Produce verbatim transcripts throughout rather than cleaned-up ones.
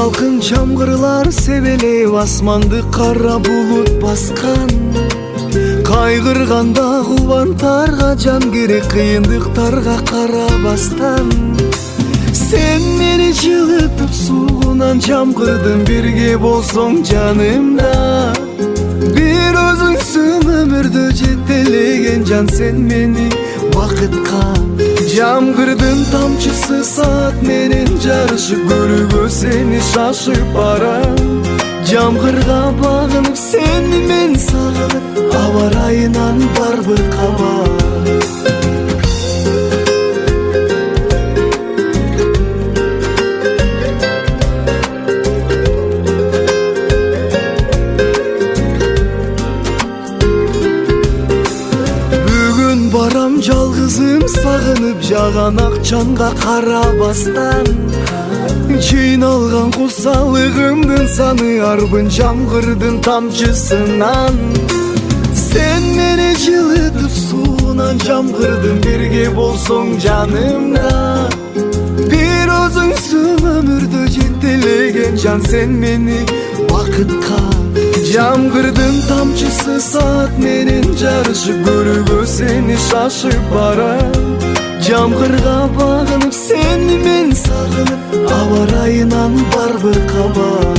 салкын жамгырлар себелеп асманды кара булут баскан. Кайгырганда кубантарга жан керек, кыйындыктарга карабастан. Sen meni жылытып суунан жамгырдың, бирге болсоң жанымда. Бир өзүңсүң өмүрдө жетелеген жан, сен мени бакытка. Жамгырдын тамчысы саат менен жарышып, көрүүгө сени шашып барам. Жамгырга багынып сени мен сагынып, аба ырайынан барбыр кабар. Барам жалгызым сагынып, жаган акчанга карабастан. Жыйналган кусалыгымдын саны арбын жамгырдын тамчысынан. Sen meni жылытып суунан жамгырдың, бирге болсоң жанымда. Бир өзүңсүң өмүрдө жетелеген жан, сен мени бакытка. Жамгырдын тамчысы саат менен жарышып, көрүүгө сени шашып барам. Жамгырга багынып сени мен сагынып, аба ырайынан барбыр кабар.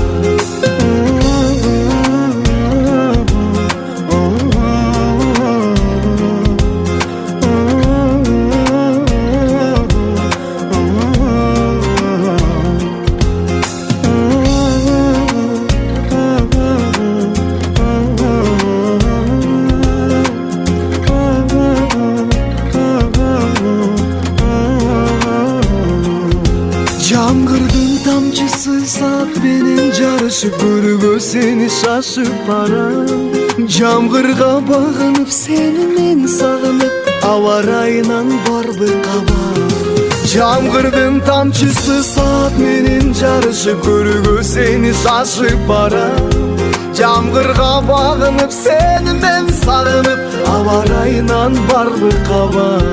Жамгырдын тамчысы саат менен жарышып, көрүүгө сени шашып барам. Жамгырга багынып сени мен сагынып, аба ырайынан барбыр кабар. Жамгырдын тамчысы саат менен жарышып, көрүүгө сени шашып барам. Жамгырга багынып сени мен сагынып, аба ырайынан барбыр кабар.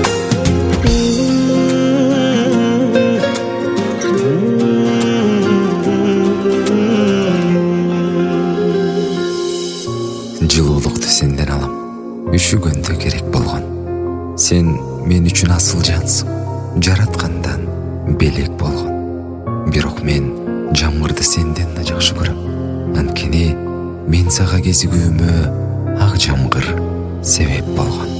Жылуулукту сенден алам, үшүгөндө керек болгон. Сен мен үчүн асыл жансың, жараткандан белек болгон. Бирок мен жамгырды сенден да жакшы көрөм. Анткени мен сага кезигүүмө ак жамгыр себеп болгон.